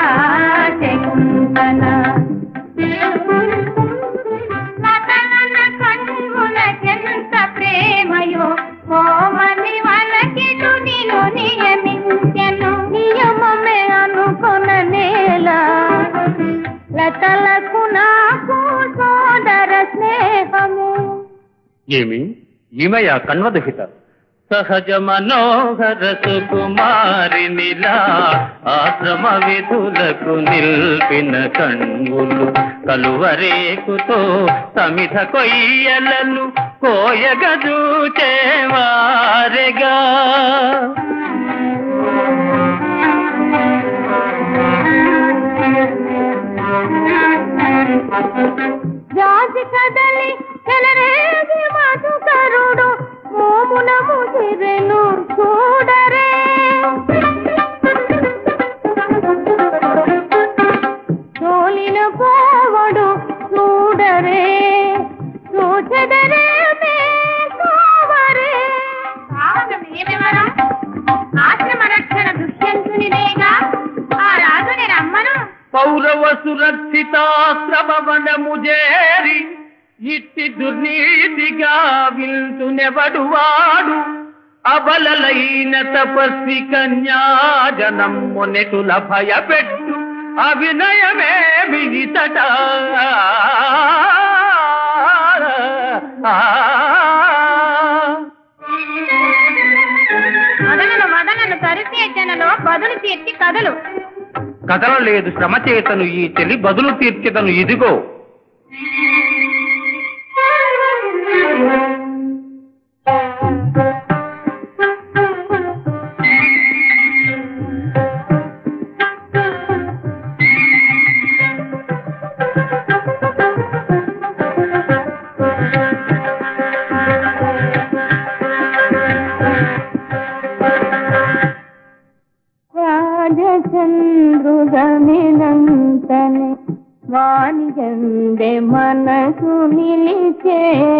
శకుంతల మదన కన్నులకెంత ప్రేమయో కోమలి వలకిటు నిను నియమించెను నియమమే అనుకొననేలా లతలకు నాకు సోదర స్నేహము. ఏమి ఈమెయా కన్వదహిత సహజ మనోహర సుకుమారినిలా ఆశ్రమ విధులకు నిల్పిన కన్నులు కలువరేకుతో సమిధ కొయ్యలను కోయగదూచేవారెగా. జాతి కదలి చెలరేగి మధుకరుడు మోమున ముదిరెను చూడరే. తోలిన పోవడు చూడరే చూచెదరే ఆశ్రమ రక్షణ దుష్యంతునిదేగా ఆ రాజుని రమ్మను. పౌరవ సురక్షితాశ్రమవనము చేరి ఇట్టి దుర్నీతిగా విల్తునెవడు వాడు అబలలైన తపస్వి కన్యాజనం మొనెటుల భయపెట్టు అవినయమే విగితట. మదనను మదనను కరుచేతనలో బదులు తీర్చి కదలు కదలలేదు శ్రమ చేతను ఈ చెలి బదులు తీర్చెదను ఇదిగో. రాజచంద్రుగమినంతనే వానిగందే మనసు నిలిచే.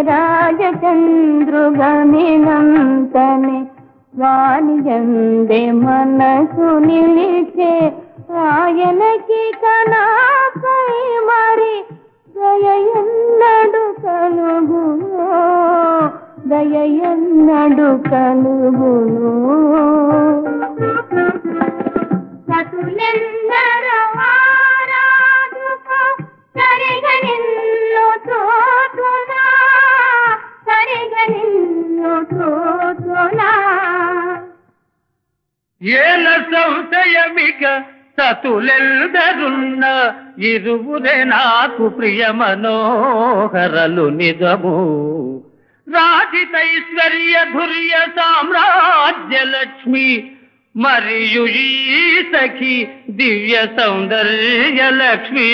రాజచంద్రుగమినంతనే వానిగందే మనసు నిలిచే. ఆయనకి కనాపై మరి దయయన్నడు కలుగును దయయన్నడు కలుగును. సతులెందరో ఆరాధుకో సరిగ నిన్ను తోతునా సరిగ నిన్ను తోతునా. ఏల సంశయమిక సతులెల్దరున్న ఇరువురే నాకు ప్రియ మనోహరలు నిజము. రాజితైశ్వర్య ధుర్య సామ్రాజ్య లక్ష్మి మరియు ఈ సఖి దివ్య సౌందర్య లక్ష్మి.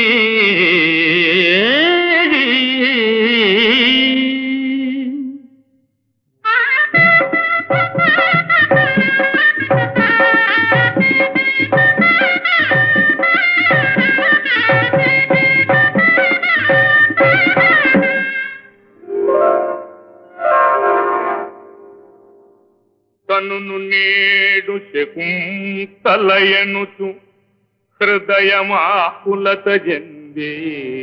తనును నేడు శకుంతలయనుచు హృదయమాకులత జందే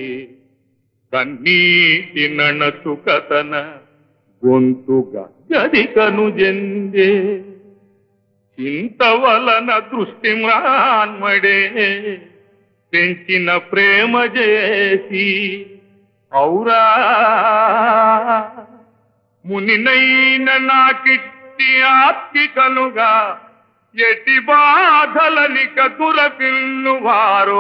కన్నీటి నణచు కథన గొంతుగా గదికను జందే. చింత వలన దృష్టి మ్రాన్మడే పెంచిన ప్రేమ చేసి ఔరా మునినైన నాకిట్టి ఆత్మికలుగా ఎటి బాధలనిక దురపిల్లు వారో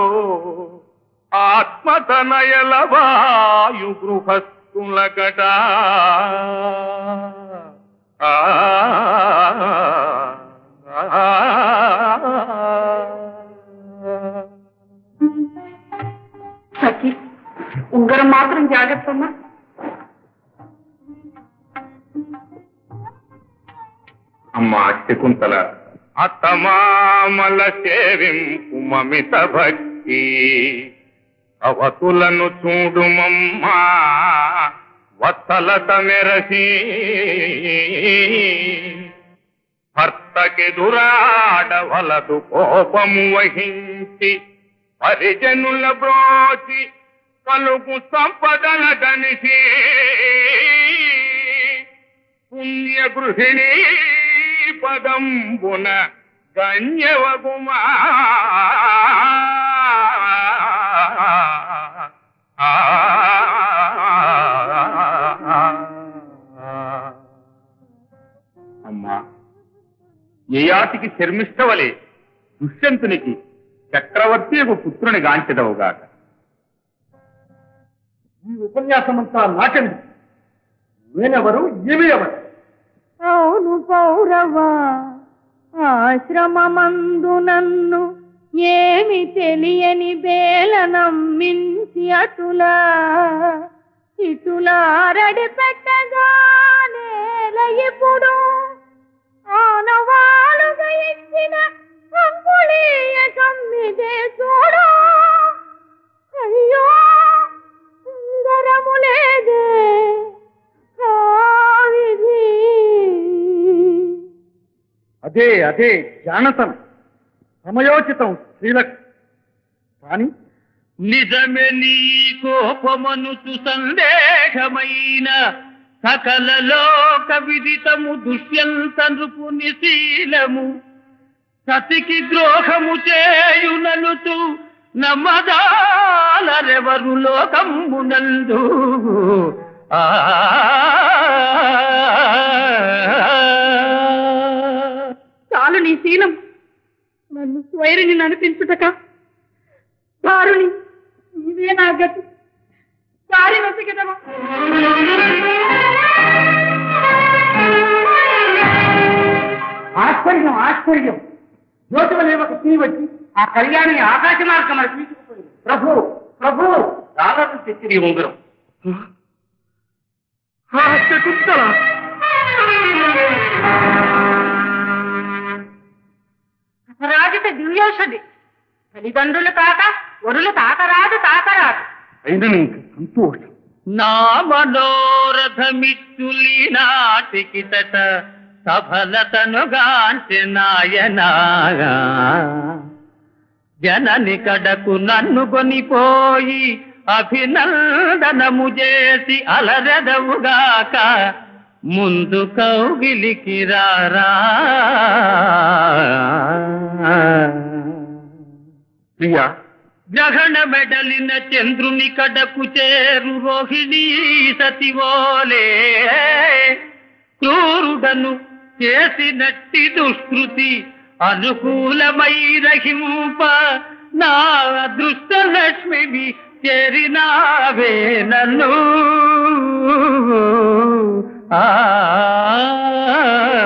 ఆత్మతనయల వాయు గృహస్థులకట. సఖి ఉంగరం మాత్రం జాగ్రత్తమ్మా. అమ్మా శకుంతల అత్తమామల సేవింపు మమిత భక్తి అవతులను చూడుమమ్మా వత్సలత మెరసి. భర్తకి దురాడవలదు కోపము వహించి పరిజనుల బ్రోచి కలుగు సంపదల గనిసి పుణ్య గృహిణీ పదంబున గణ్యవగుమా అమ్మా, యయాతికి శర్మిష్టవలే దుష్యంతునికి చక్రవర్తి పుత్రుని గాంచెదవుగాక. ఈ ఉపన్యాసమంతా నాకండి. నేనెవరు, ఇవి ఎవరు? అవును పౌరవా, ఆశ్రమమందు నన్ను ఏమి తెలియని బేల నమ్మించి అటులా ఇటులారడి పెట్టగా నేల ఇప్పుడు ఆనవాలుగా ఇచ్చిన అంగుళీయ కమ్మిదే చూడు. అయ్యో సుందరము లేదే కావిది. అదే అదే జానతనం, సమయోచితం శ్రీలక్. కాని నిజమే నీ కోపమనుచు సందేహమైన సకల లోక విదితము దుష్యంత నృపుని శీలము సతికి ద్రోహము చేయుననుతూ నమ్మదాలరెవరు లోకమునందు. చాలు నీ శీలం. నన్ను స్వైరిని నడిపించుటక దారుని ఇవే నా గతి. దారి నొసిగదవా? ఆశ్చర్యం ఆశ్చర్యం. జ్యోతివలేవకు తీ వచ్చి ఆ కళ్యాణి ఆకాశ మార్గం తీసుకుపోయింది. ప్రభు ప్రభు, రాగకు తెచ్చి నీ ఉంగరం. శకుంతల, అపరాజిత దివ్యౌషధి. తల్లిదండ్రులు కాక వరులు తాకరాదు తాకరాదు. అయినా నీకు సంతోషం. నా మనోరథమిచ్చులి నాటికి తట సఫలతనుగాంచె నాయనా. జనని కడకు నన్ను కొనిపోయి అభినందనము చేసి అలరెదవుగాక ముందు కౌగిలికి రారా. ప్రియా, గ్రహణ మెడలిన చంద్రుని కడకు చేరు రోహిణీ సతివోలే క్రూరుడను చేసినట్టి దుష్కృతి అనుకూలమై రహింప నా అదృష్ట లక్ష్మివి చేరినావే నన్ను.